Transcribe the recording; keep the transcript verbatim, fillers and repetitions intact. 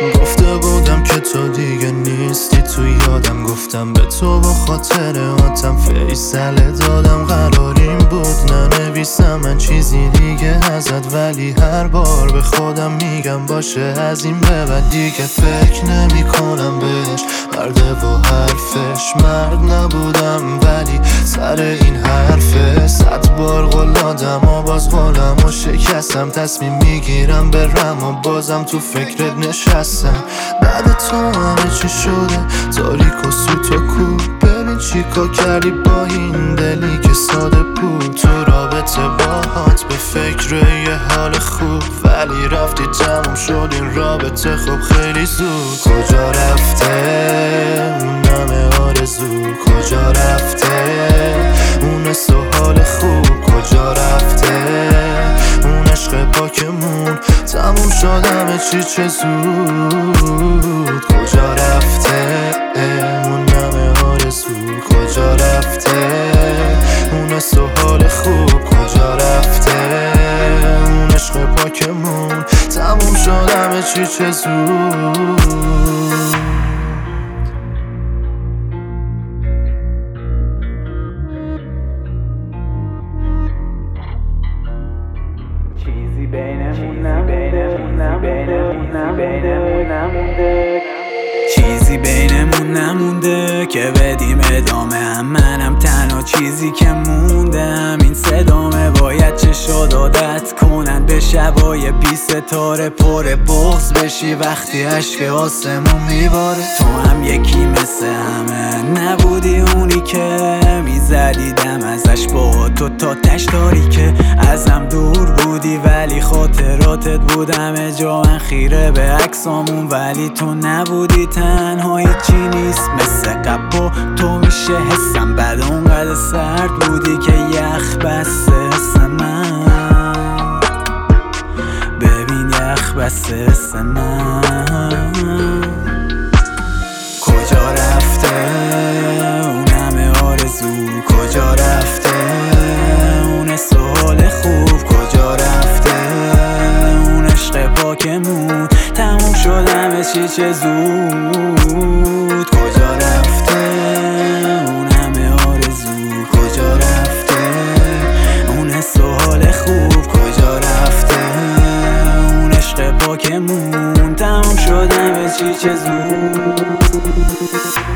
گفته بودم که تو دیگه نیستی تو یادم، گفتم به تو با خاطراتم فیصله دادم. قراریم بود ننویسم من چیزی دیگه ازت، ولی هر بار به خودم میگم باشه از این به بعد دیگه فکر نمی کنم بهش. مرده و حرفش مرد نبودم ولی سر این حرفه صد بار قول دادم و باز قولم و شکستم. تصمیم میگیرم برم و بازم تو فکرت نشستم. بعد تو همه چی شده تاریک و سوت و کو، ببین چی کار کردی با این دلی که ساده بود. تو رابطه باهات به فکر یه حال خوب، ولی رفتی تموم شد این رابطه خب خیلی زود. کجا رفته اون همه آرزو، کجا رفته اون سوال خوب، کجا رفته اون عشق پاکمون تموم شد همه چی چه زود. کجا رفته اون همه آرزو، کجا رفته اون سوال خوب، کجا رفته اون عشق پاکمون تموم شد همه چی چه زود. چیزی بینمون نمونده چیزی بینمون نمونده که بدیم ادامه. هم منم تنها چیزی که مونده همین صدامه. باید چه شد عادت کنن به شبای بی ستاره پر بغض بشی وقتی عشق آسمون میباره. تو هم یکی مثل همه نبودی اونی که میزدی دم ازش، با تو تا تش داری که ازم دور بودی ولی خاطراتت بود همه جا. من خیره به عکسامون ولی تو نبودی، تنها هیچی نیست مثل قبل تو میشه حسم. بعد اونقدر سرد بودی که یخ بسته حس من، ببین یخ بسته حس من. کجا رفته اون همه آرزو، کجا رفته اون سوال خوب، کجا رفته اون عشق پاکمون تموم شد همه چی چه زود. کجا رفته اون همه آرزو، کجا رفته اون سوال خوب، کجا رفته اون عشق پاکمون تموم شد همه چی چه زود.